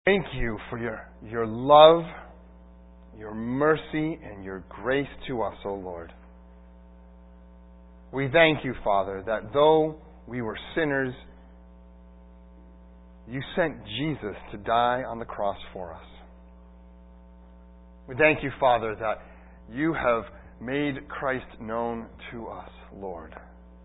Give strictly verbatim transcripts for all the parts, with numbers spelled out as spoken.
Thank you for your, your love, your mercy, and your grace to us, O Lord. We thank you, Father, that though we were sinners, you sent Jesus to die on the cross for us. We thank you, Father, that you have made Christ known to us, Lord.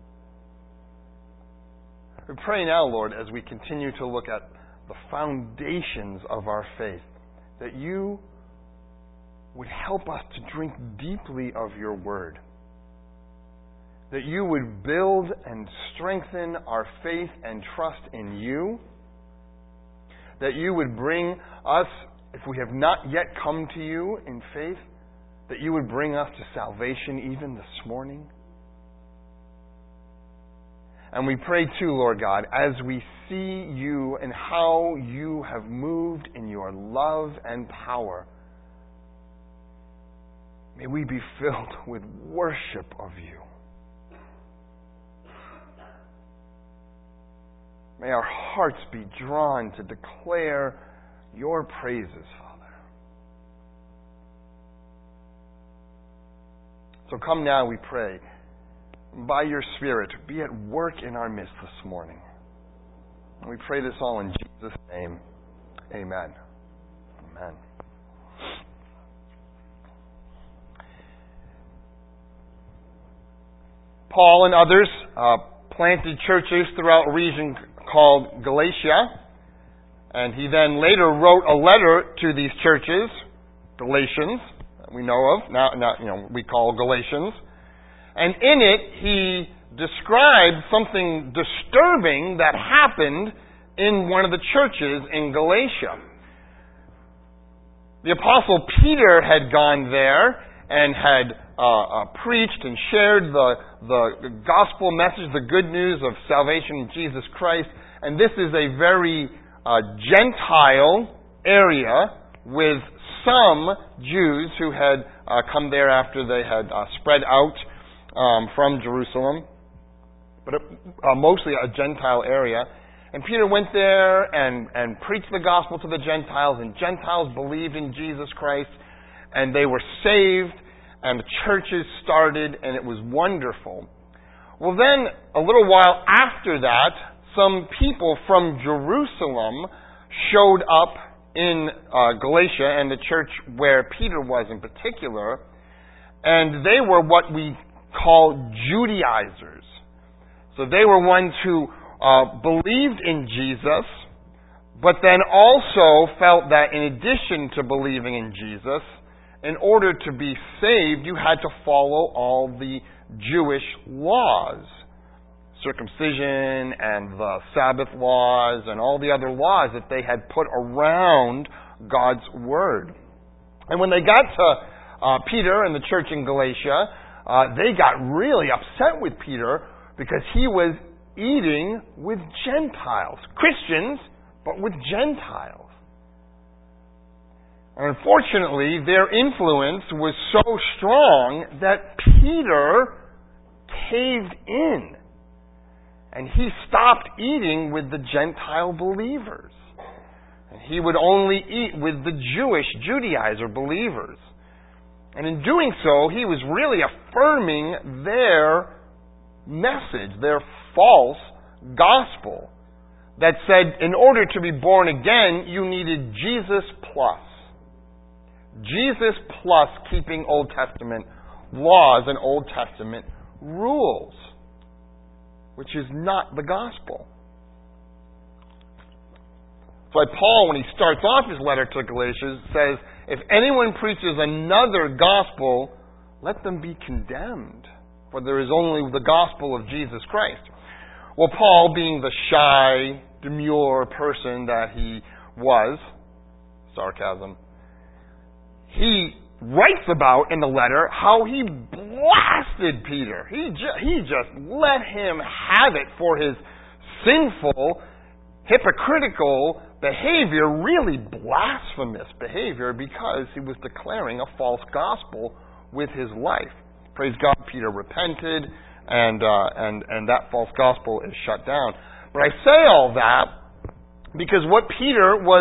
We pray now, Lord, as we continue to look at the foundations of our faith, that you would help us to drink deeply of your word, that you would build and strengthen our faith and trust in you, that you would bring us, if we have not yet come to you in faith, that you would bring us to salvation even this morning. And we pray too, Lord God, as we see you and how you have moved in your love and power, may we be filled with worship of you. May our hearts be drawn to declare your praises, Father. So come now, we pray, by your Spirit, be at work in our midst this morning. And we pray this all in Jesus' name. Amen. Amen. Paul and others uh, planted churches throughout a region called Galatia, and he then later wrote a letter to these churches, Galatians, that we know of, now, now you know we call Galatians. And in it, he described something disturbing that happened in one of the churches in Galatia. The Apostle Peter had gone there and had uh, uh, preached and shared the, the gospel message, the good news of salvation in Jesus Christ. And this is a very uh, Gentile area with some Jews who had uh, come there after they had uh, spread out Um, from Jerusalem, but it, uh, mostly a Gentile area. And Peter went there and, and preached the gospel to the Gentiles, and Gentiles believed in Jesus Christ, and they were saved, and the churches started, and it was wonderful. Well, then, a little while after that, some people from Jerusalem showed up in uh, Galatia, and the church where Peter was in particular, and they were what we called Judaizers. So they were ones who uh, believed in Jesus, but then also felt that in addition to believing in Jesus, in order to be saved, you had to follow all the Jewish laws. Circumcision and the Sabbath laws and all the other laws that they had put around God's Word. And when they got to uh, Peter and the church in Galatia, Uh, they got really upset with Peter because he was eating with Gentiles. Christians, but with Gentiles. And unfortunately, their influence was so strong that Peter caved in. And he stopped eating with the Gentile believers. And he would only eat with the Jewish, Judaizer believers. And in doing so, he was really affirming their message, their false gospel, that said in order to be born again, you needed Jesus plus. Jesus plus keeping Old Testament laws and Old Testament rules, which is not the gospel. That's why Paul, when he starts off his letter to Galatians, says, if anyone preaches another gospel, let them be condemned, for there is only the gospel of Jesus Christ. Well, Paul, being the shy, demure person that he was, sarcasm, he writes about in the letter how he blasted Peter. He, ju- he just let him have it for his sinful, hypocritical behavior, really blasphemous behavior, because he was declaring a false gospel with his life. Praise God, Peter repented, and uh, and and that false gospel is shut down. But I say all that because what Peter was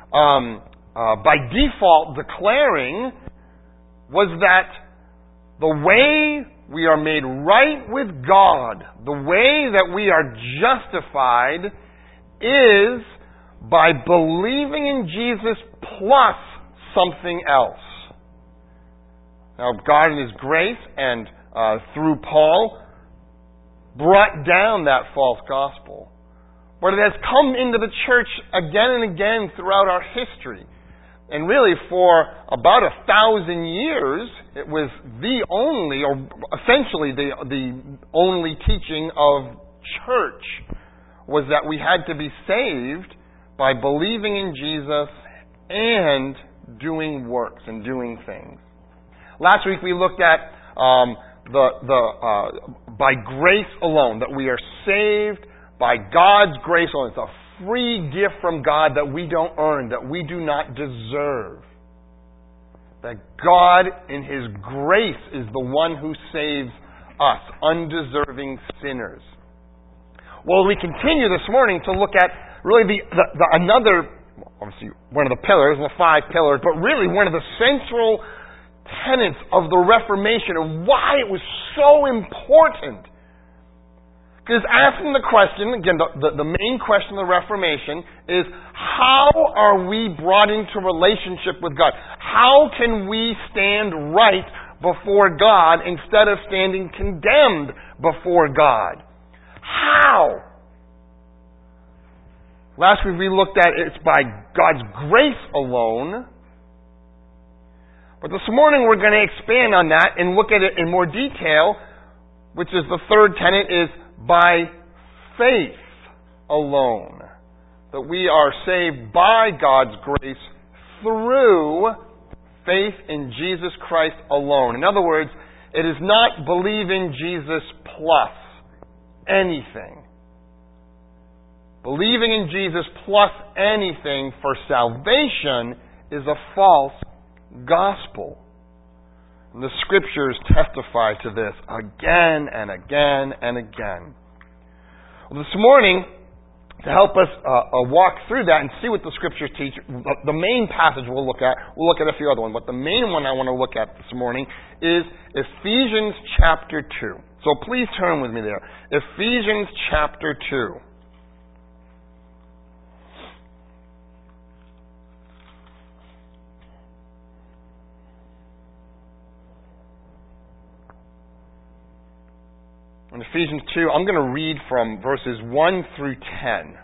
um, uh, by default declaring was that the way we are made right with God, the way that we are justified, is by believing in Jesus plus something else. Now, God in His grace and uh, through Paul brought down that false gospel. But it has come into the church again and again throughout our history. And really, for about a thousand years, it was the only, or essentially the, the only teaching of church, was that we had to be saved by believing in Jesus and doing works and doing things. Last week we looked at um, the the uh, by grace alone, that we are saved by God's grace alone. It's a free gift from God that we don't earn, that we do not deserve. That God, in His grace, is the one who saves us, undeserving sinners. Well, we continue this morning to look at really the, the, the another, obviously one of the pillars, the five pillars, but really one of the central tenets of the Reformation and why it was so important. Because asking the question, again, the, the, the main question of the Reformation is, how are we brought into relationship with God? How can we stand right before God instead of standing condemned before God? How? Last week we looked at it's by God's grace alone. But this morning we're going to expand on that and look at it in more detail, which is the third tenet, is by faith alone. That we are saved by God's grace through faith in Jesus Christ alone. In other words, it is not believe in Jesus plus anything. Believing in Jesus plus anything for salvation is a false gospel. And the Scriptures testify to this again and again and again. Well, this morning, to help us uh, uh, walk through that and see what the Scriptures teach, the, the main passage we'll look at, we'll look at a few other ones, but the main one I want to look at this morning is Ephesians chapter two. So please turn with me there. Ephesians chapter two. In Ephesians two, I'm going to read from verses one through ten.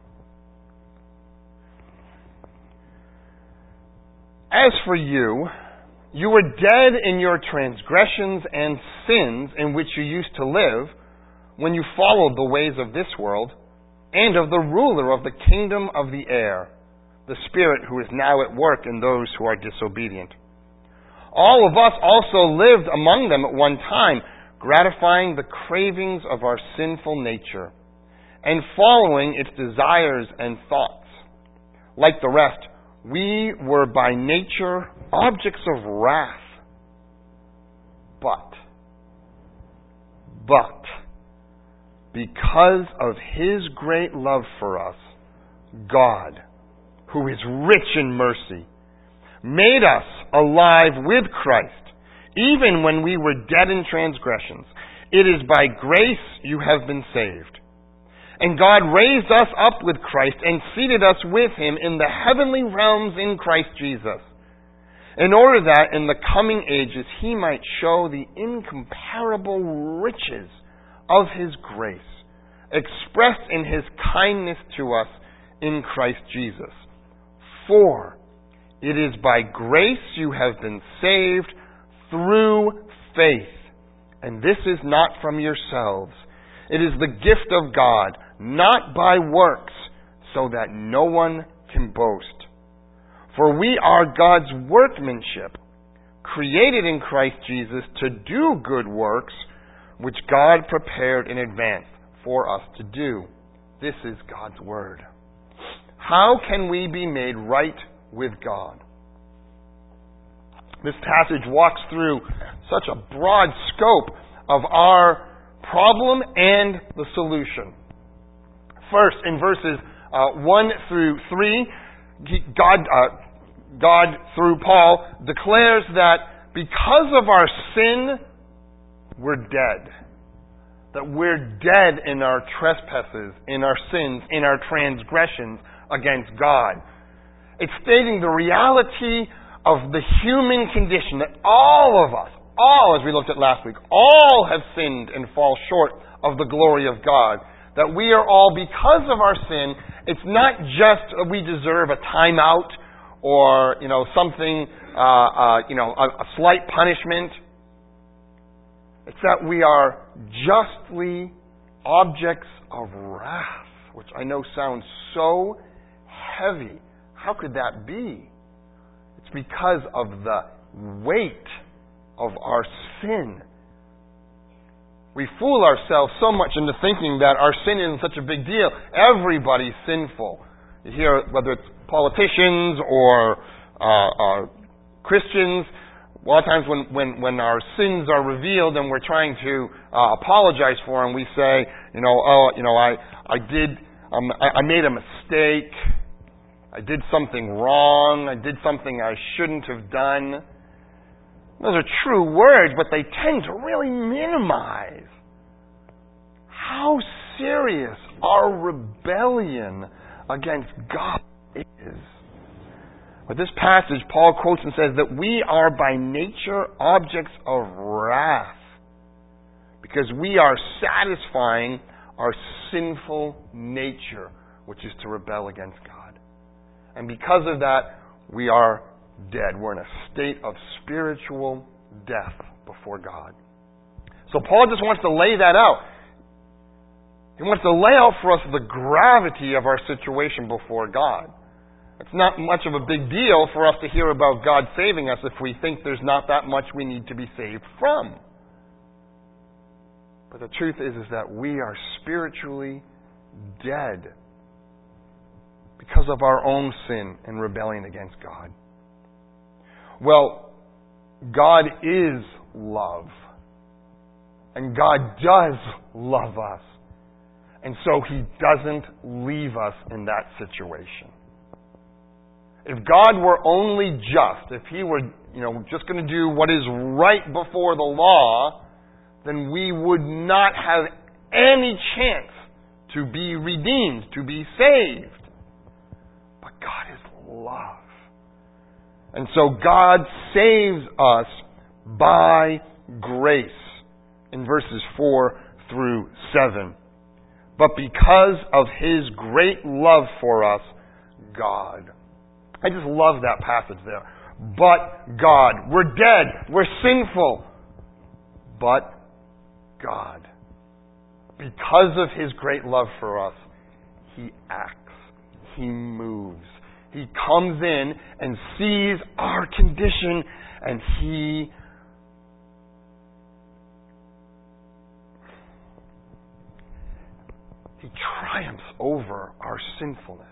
As for you, you were dead in your transgressions and sins in which you used to live when you followed the ways of this world and of the ruler of the kingdom of the air, the Spirit who is now at work in those who are disobedient. All of us also lived among them at one time, gratifying the cravings of our sinful nature, and following its desires and thoughts. Like the rest, we were by nature objects of wrath. But, but, because of His great love for us, God, who is rich in mercy, made us alive with Christ, even when we were dead in transgressions. It is by grace you have been saved. And God raised us up with Christ and seated us with Him in the heavenly realms in Christ Jesus, in order that in the coming ages He might show the incomparable riches of His grace, expressed in His kindness to us in Christ Jesus. For it is by grace you have been saved through faith. And this is not from yourselves. It is the gift of God, not by works, so that no one can boast. For we are God's workmanship, created in Christ Jesus to do good works, which God prepared in advance for us to do. This is God's Word. How can we be made right with God? This passage walks through such a broad scope of our problem and the solution. First, in verses uh, one through three, he, God, uh, God, through Paul, declares that because of our sin, we're dead. That we're dead in our trespasses, in our sins, in our transgressions against God. It's stating the reality of the human condition, that all of us, all, as we looked at last week, all have sinned and fall short of the glory of God. That we are all, because of our sin, it's not just that we deserve a timeout or, you know, something, uh, uh, you know, a, a slight punishment. It's that we are justly objects of wrath, which I know sounds so heavy. How could that be? It's because of the weight of our sin. We fool ourselves so much into thinking that our sin isn't such a big deal. Everybody's sinful. You hear, whether it's politicians or uh, uh, Christians, a lot of times when, when, when our sins are revealed and we're trying to uh, apologize for them, we say, you know, oh, you know, I, I did, um, I, I made a mistake. I did something wrong. I did something I shouldn't have done. Those are true words, but they tend to really minimize how serious our rebellion against God is. With this passage, Paul quotes and says that we are by nature objects of wrath because we are satisfying our sinful nature, which is to rebel against God. And because of that, we are dead. We're in a state of spiritual death before God. So Paul just wants to lay that out. He wants to lay out for us the gravity of our situation before God. It's not much of a big deal for us to hear about God saving us if we think there's not that much we need to be saved from. But the truth is, is that we are spiritually dead because of our own sin and rebellion against God. Well, God is love. And God does love us. And so He doesn't leave us in that situation. If God were only just, if He were, you know, just going to do what is right before the law, then we would not have any chance to be redeemed, to be saved. But God is love. And so God saves us by grace in verses four through seven. But because of His great love for us, God. I just love that passage there. But God. We're dead. We're sinful. But God. Because of His great love for us, He acts. He moves. He comes in and sees our condition, and He He triumphs over our sinfulness.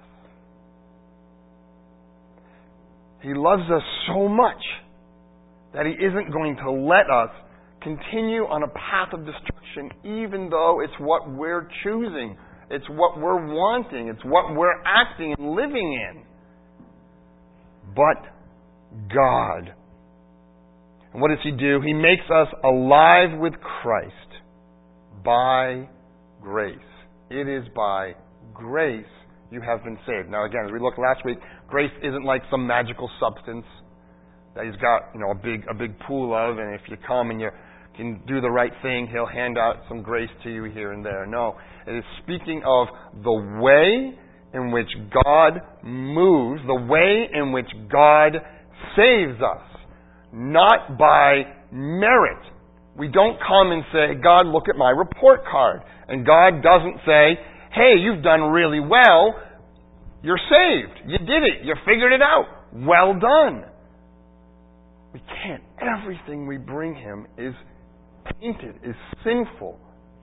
He loves us so much that He isn't going to let us continue on a path of destruction, even though it's what we're choosing. It's what we're wanting. It's what we're acting and living in. But God. And what does He do? He makes us alive with Christ by grace. It is by grace you have been saved. Now again, as we looked last week, grace isn't like some magical substance that He's got, you know, a big a big pool of, and if you come and you can do the right thing, He'll hand out some grace to you here and there. No. It is speaking of the way in which God moves, the way in which God saves us, not by merit. We don't come and say, God, look at my report card. And God doesn't say, hey, you've done really well. You're saved. You did it. You figured it out. Well done. We can't. Everything we bring Him is tainted, is sinful.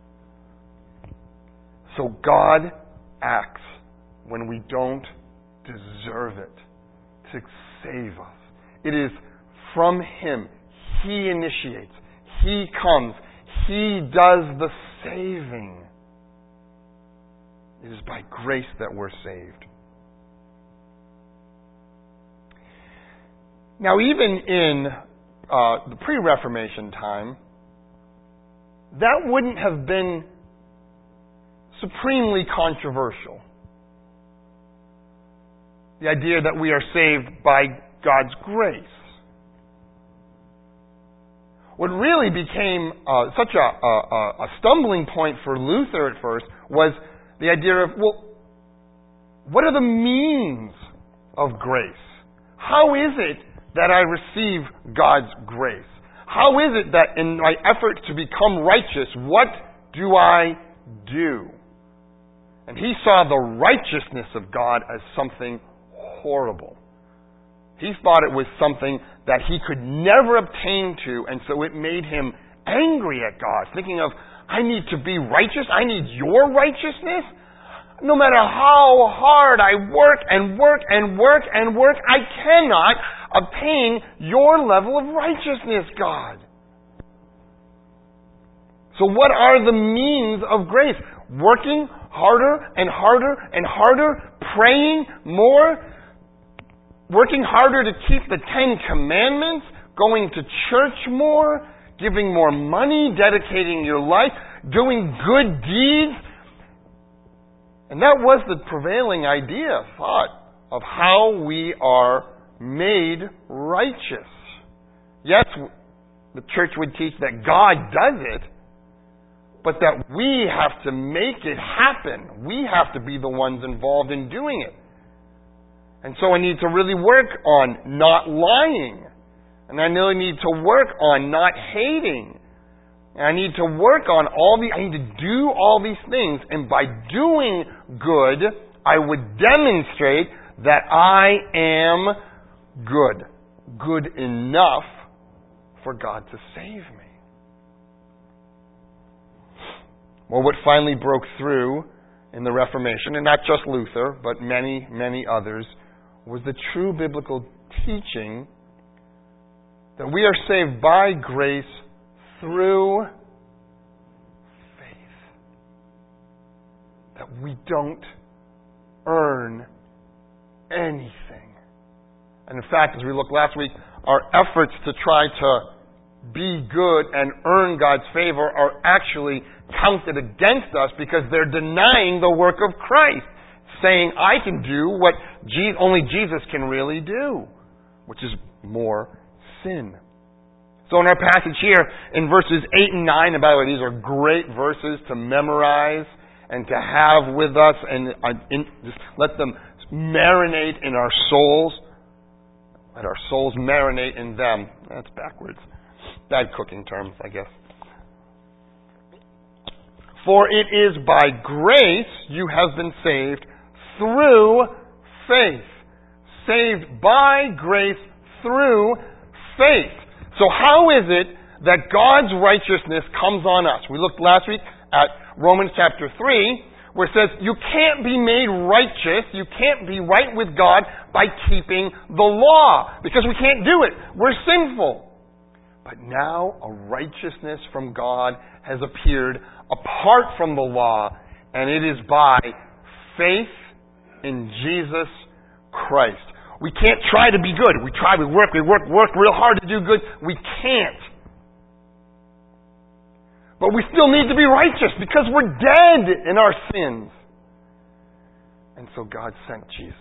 So God acts when we don't deserve it to save us. It is from Him. He initiates. He comes. He does the saving. It is by grace that we're saved. Now, even in uh, the pre-Reformation time, that wouldn't have been supremely controversial. The idea that we are saved by God's grace. What really became uh, such a, a, a stumbling point for Luther at first was the idea of, well, what are the means of grace? How is it that I receive God's grace? How is it that in my effort to become righteous, what do I do? And he saw the righteousness of God as something horrible. He thought it was something that he could never obtain to, and so it made him angry at God, thinking of, I need to be righteous, I need your righteousness. No matter how hard I work and work and work and work, I cannot obtain your level of righteousness, God. So what are the means of grace? Working harder and harder and harder, praying more, working harder to keep the Ten Commandments, going to church more, giving more money, dedicating your life, doing good deeds. And that was the prevailing idea, thought, of how we are made righteous. Yes, the church would teach that God does it, but that we have to make it happen. We have to be the ones involved in doing it. And so I need to really work on not lying. And I really need to work on not hating. And I need to work on all the, I need to do all these things. And by doing good, I would demonstrate that I am good. Good enough for God to save me. Well, what finally broke through in the Reformation, and not just Luther, but many, many others, was the true biblical teaching that we are saved by grace through faith. That we don't earn anything. And in fact, as we looked last week, our efforts to try to be good and earn God's favor are actually counted against us because they're denying the work of Christ, saying, I can do what Je- only Jesus can really do, which is more sin. So in our passage here, in verses eight and nine, and by the way, these are great verses to memorize and to have with us, and uh, in, just let them marinate in our souls. Let our souls marinate in them. That's backwards. Bad cooking terms, I guess. For it is by grace you have been saved through faith. Saved by grace through faith. So how is it that God's righteousness comes on us? We looked last week at Romans chapter three, where it says you can't be made righteous, you can't be right with God by keeping the law, because we can't do it. We're sinful. But now a righteousness from God has appeared apart from the law, and it is by faith in Jesus Christ. We can't try to be good. We try, we work, we work, work real hard to do good. We can't. But we still need to be righteous because we're dead in our sins. And so God sent Jesus.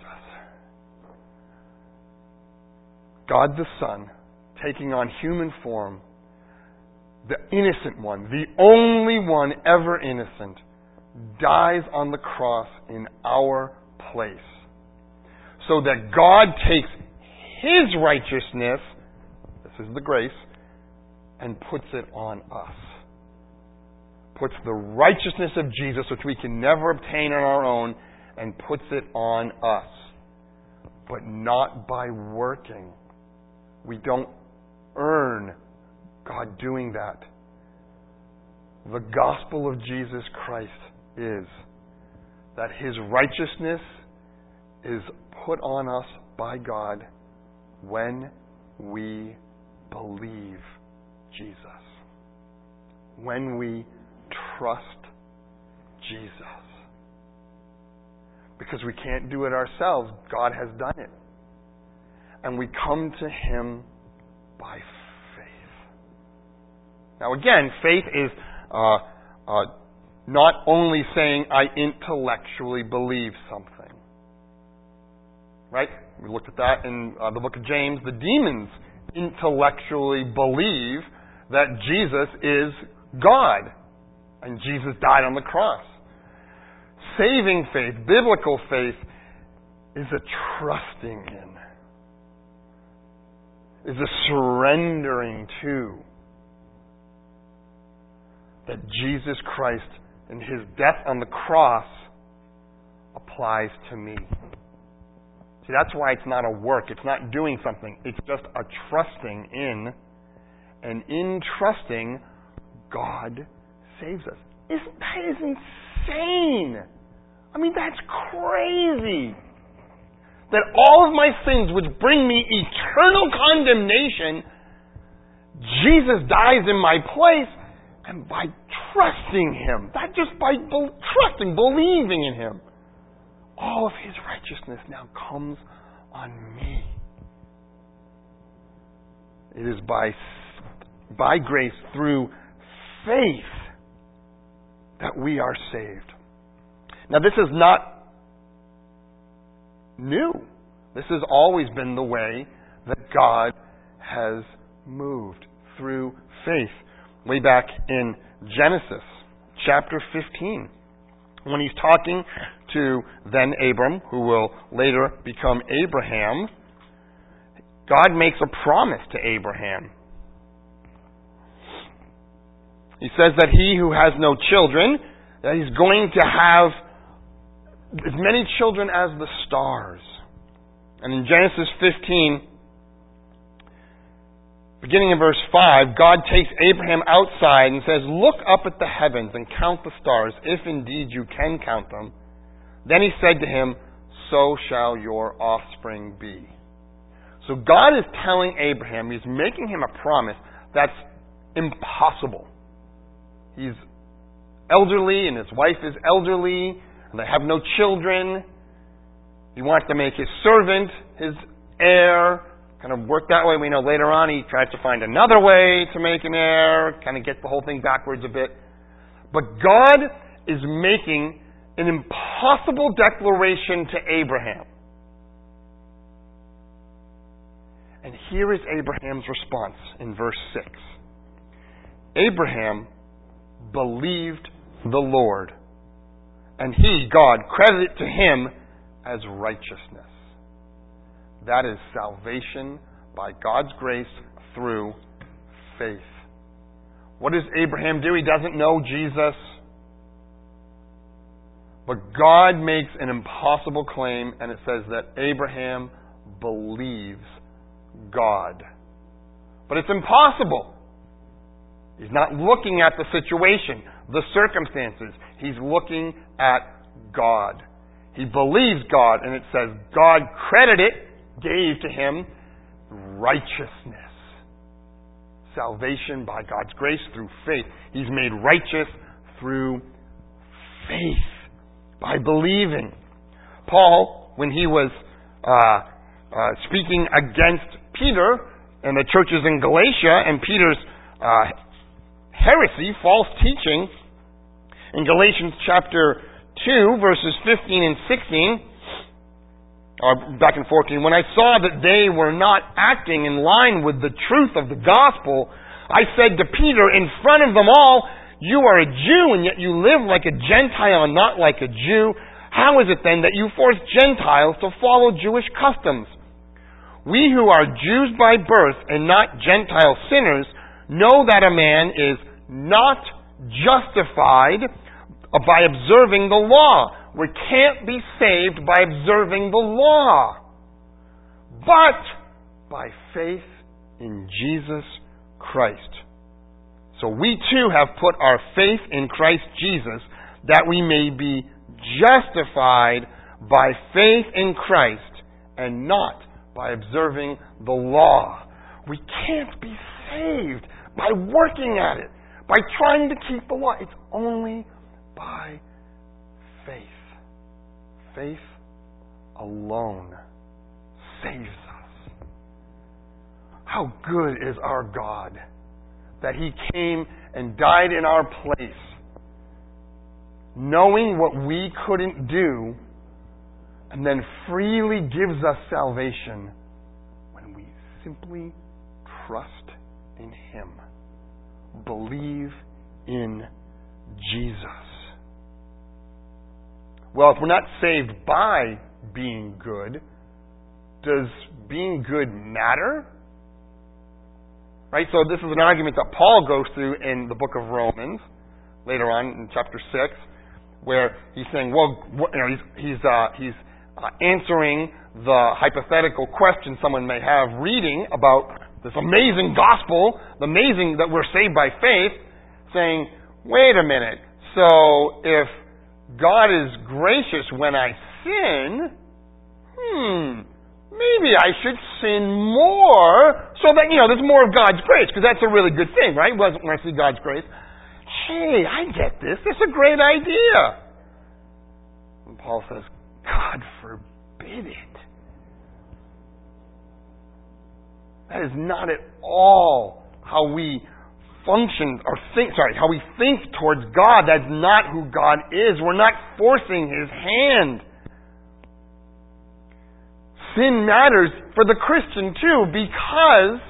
God the Son, taking on human form, the innocent one, the only one ever innocent, dies on the cross in our place. So that God takes His righteousness, this is the grace, and puts it on us. Puts the righteousness of Jesus, which we can never obtain on our own, and puts it on us. But not by working. We don't earn God doing that. The gospel of Jesus Christ is that His righteousness is put on us by God when we believe Jesus. When we trust Jesus. Because we can't do it ourselves. God has done it. and we come to Him by faith. Now again, faith is uh, uh, not only saying I intellectually believe something. Right? We looked at that in uh, the book of James. The demons intellectually believe that Jesus is God and Jesus died on the cross. Saving faith, biblical faith, is a trusting in, is a surrendering to that Jesus Christ and His death on the cross applies to me. See, that's why it's not a work. It's not doing something. It's just a trusting in. And in trusting, God saves us. Isn't, that is insane. I mean, that's crazy. That all of my sins which bring me eternal condemnation, Jesus dies in my place, and by trusting Him, not just by be- trusting, believing in Him, all of His righteousness now comes on me. It is by, by grace through faith that we are saved. Now, this is not new. This has always been the way that God has moved, through faith. Way back in Genesis chapter fifteen, when He's talking to then Abram, who will later become Abraham, God makes a promise to Abraham. He says that he who has no children, that he's going to have as many children as the stars. And in Genesis fifteen, beginning in verse five, God takes Abraham outside and says, "Look up at the heavens and count the stars, if indeed you can count them." Then He said to him, "So shall your offspring be." So God is telling Abraham, He's making him a promise that's impossible. He's elderly and his wife is elderly and they have no children. He wants to make his servant his heir. Kind of work that way. We know later on he tries to find another way to make an heir. Kind of get the whole thing backwards a bit. But God is making an impossible declaration to Abraham. And here is Abraham's response in verse six. Abraham believed the Lord, and He, God, credited to him as righteousness. That is salvation by God's grace through faith. What does Abraham do? He doesn't know Jesus. But God makes an impossible claim, and it says that Abraham believes God. But it's impossible. He's not looking at the situation, the circumstances. He's looking at God. He believes God, and it says God credited, gave to him righteousness. Salvation by God's grace through faith. He's made righteous through faith, by believing. Paul, when he was uh, uh, speaking against Peter and the churches in Galatia and Peter's uh, heresy, false teaching, in Galatians chapter two, verses fifteen and sixteen, or back in fourteen, when I saw that they were not acting in line with the truth of the gospel, I said to Peter in front of them all, "You are a Jew, and yet you live like a Gentile and not like a Jew. How is it then that you force Gentiles to follow Jewish customs? We who are Jews by birth and not Gentile sinners know that a man is not justified by observing the law. We can't be saved by observing the law, but by faith in Jesus Christ. So we too have put our faith in Christ Jesus, that we may be justified by faith in Christ and not by observing the law." We can't be saved by working at it, by trying to keep the law. It's only by faith. Faith alone saves us. how good is our God that He came and died in our place, knowing what we couldn't do, and then freely gives us salvation when we simply trust in Him. Believe in Jesus. Well, if we're not saved by being good, does being good matter? Right? So this is an argument that Paul goes through in the book of Romans, later on in chapter six, where he's saying, well, what, you know, he's he's uh, he's uh, answering the hypothetical question someone may have reading about this amazing gospel, the amazing that we're saved by faith, saying, wait a minute, so if God is gracious when I sin, hmm, maybe I should sin more so that, you know, there's more of God's grace, because that's a really good thing, right? When I see God's grace, hey, I get this. This is a great idea. And Paul says, God forbid it. That is not at all how we function or think, sorry, how we think towards God. That's not who God is. We're not forcing His hand. Sin matters for the Christian too, because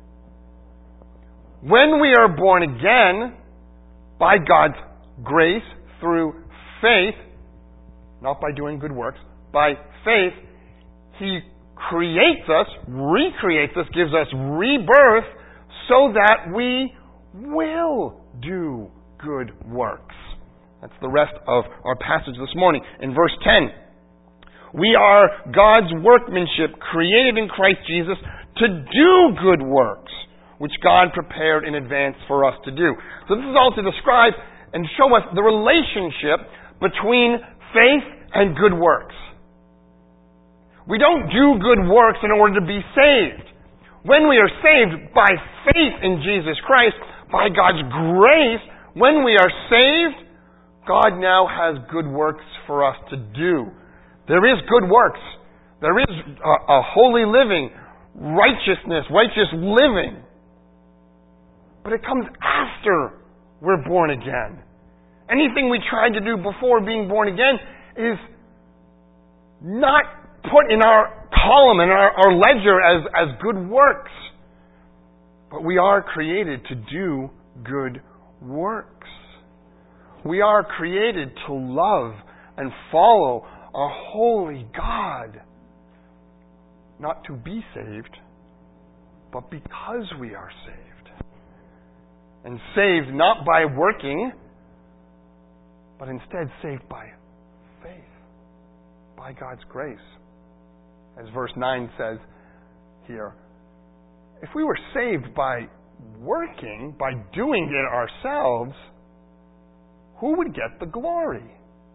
when we are born again by God's grace through faith, not by doing good works, by faith, He creates us, recreates us, gives us rebirth so that we will do good works. That's the rest of our passage this morning. In verse ten, we are God's workmanship, created in Christ Jesus to do good works, which God prepared in advance for us to do. So this is all to describe and show us the relationship between faith and good works. We don't do good works in order to be saved. When we are saved by faith in Jesus Christ, by God's grace, when we are saved, God now has good works for us to do. There is good works. There is a, a holy living, righteousness, righteous living. But it comes after we're born again. Anything we tried to do before being born again is not put in our column, in our, our ledger as, as good works. But we are created to do good works. We are created to love and follow a holy God. Not to be saved, but because we are saved. And saved not by working, but instead saved by faith, by God's grace. As verse nine says here, if we were saved by working, by doing it ourselves, who would get the glory?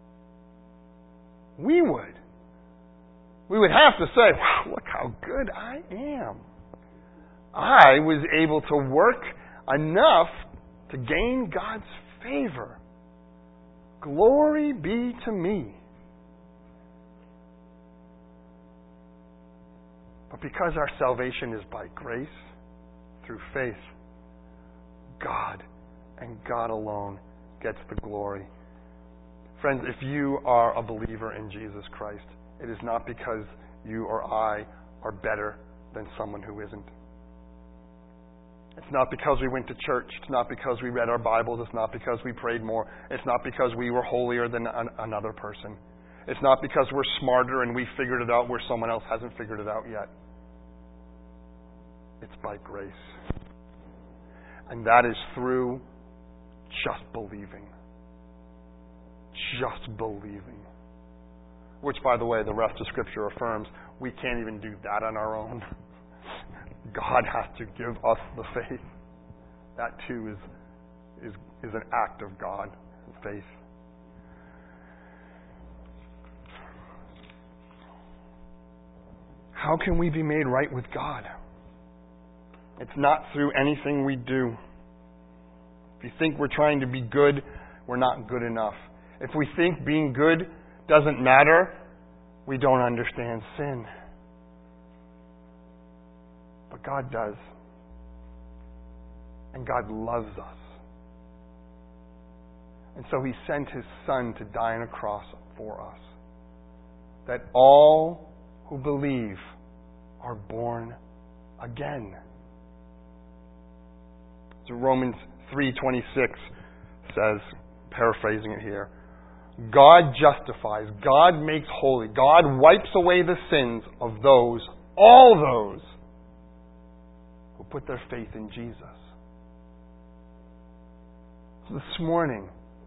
We would. We would have to say, wow, look how good I am. I was able to work enough to gain God's favor. Glory be to me. But because our salvation is by grace, through faith, God and God alone gets the glory. Friends, if you are a believer in Jesus Christ, it is not because you or I are better than someone who isn't. It's not because we went to church. It's not because we read our Bibles. It's not because we prayed more. It's not because we were holier than an- another person. It's not because we're smarter and we figured it out where someone else hasn't figured it out yet. It's by grace. And that is through just believing. Just believing. Which, by the way, the rest of Scripture affirms we can't even do that on our own. God has to give us the faith. That too is, is, is an act of God, faith. How can we be made right with God? It's not through anything we do. If you think we're trying to be good, we're not good enough. If we think being good doesn't matter, we don't understand sin. But God does. And God loves us. And so He sent His Son to die on a cross for us, that all who believe are born again. So Romans three twenty-six says, paraphrasing it here, God justifies, God makes holy, God wipes away the sins of those, all those, who put their faith in Jesus. So this morning,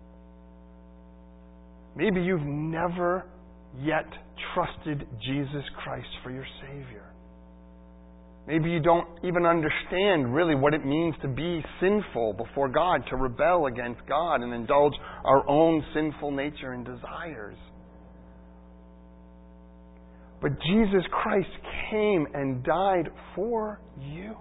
maybe you've never yet trusted Jesus Christ for your Savior. Maybe you don't even understand really what it means to be sinful before God, to rebel against God and indulge our own sinful nature and desires. But Jesus Christ came and died for you.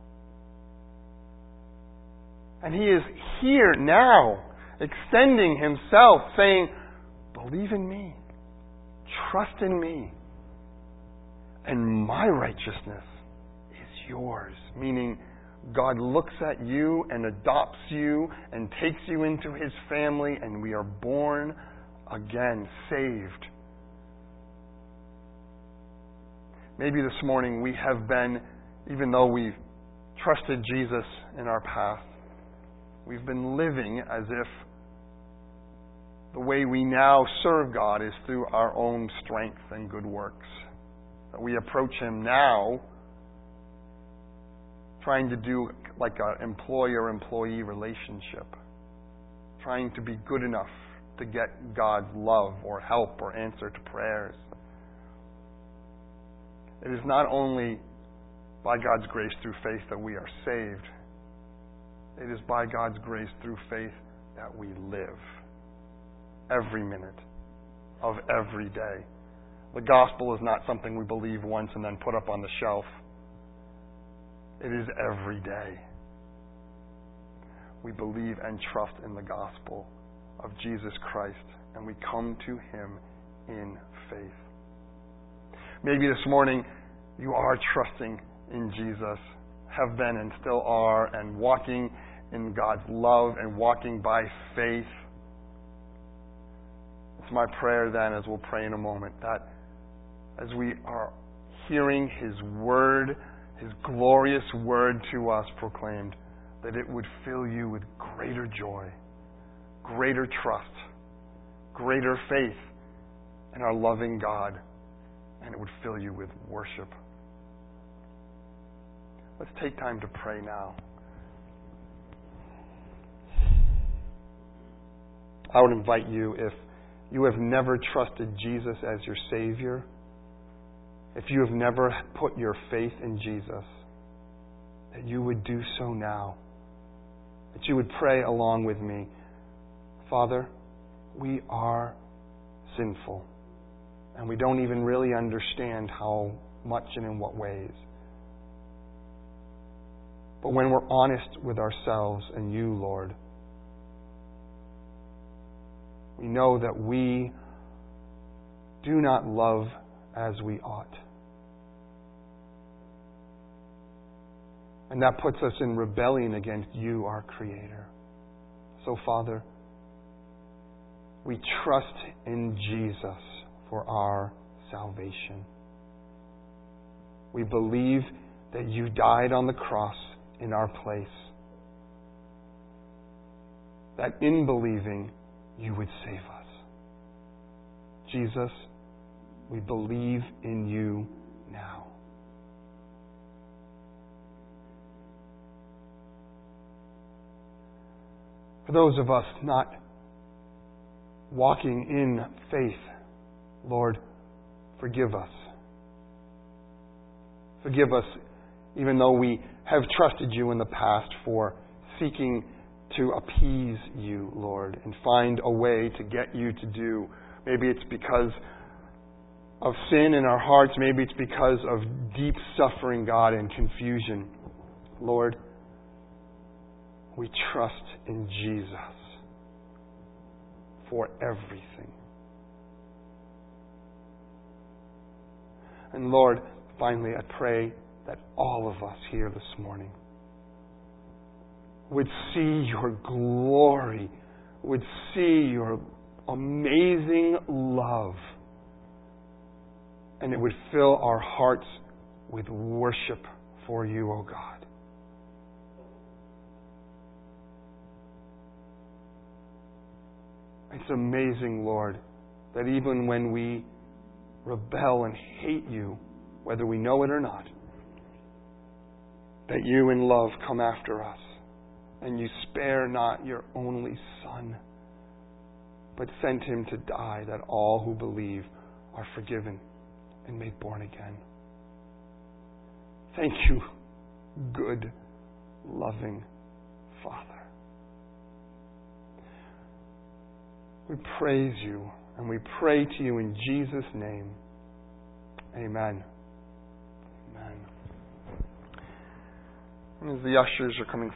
And He is here now, extending Himself, saying, believe in me, trust in me, and my righteousness yours. Meaning, God looks at you and adopts you and takes you into His family, and we are born again, saved. Maybe this morning we have been, even though we've trusted Jesus in our path, we've been living as if the way we now serve God is through our own strength and good works. That we approach Him now trying to do like an employer-employee relationship, trying to be good enough to get God's love or help or answer to prayers. It is not only by God's grace through faith that we are saved. It is by God's grace through faith that we live every minute of every day. The gospel is not something we believe once and then put up on the shelf. It is every day. We believe and trust in the gospel of Jesus Christ, and we come to Him in faith. Maybe this morning you are trusting in Jesus, have been and still are, and walking in God's love and walking by faith. It's my prayer then, as we'll pray in a moment, that as we are hearing His word, His glorious word to us proclaimed, that it would fill you with greater joy, greater trust, greater faith in our loving God, and it would fill you with worship. Let's take time to pray now. I would invite you, if you have never trusted Jesus as your Savior, if you have never put your faith in Jesus, that you would do so now. That you would pray along with me. Father, we are sinful, and we don't even really understand how much and in what ways. But when we're honest with ourselves and you, Lord, we know that we do not love as we ought. And that puts us in rebellion against you, our Creator. So, Father, we trust in Jesus for our salvation. We believe that you died on the cross in our place. That in believing, you would save us. Jesus, we believe in you now. For those of us not walking in faith, Lord, forgive us. Forgive us, even though we have trusted you in the past, for seeking to appease you, Lord, and find a way to get you to do. Maybe it's because of sin in our hearts. Maybe it's because of deep suffering, God, and confusion. Lord, we trust in Jesus for everything. And Lord, finally, I pray that all of us here this morning would see your glory, would see your amazing love, and it would fill our hearts with worship for you, O God. It's amazing, Lord, that even when we rebel and hate you, whether we know it or not, that you in love come after us, and you spare not your only Son, but sent him to die that all who believe are forgiven and made born again. Thank you, good, loving Father. We praise you and we pray to you in Jesus' name. Amen. Amen. And as the ushers are coming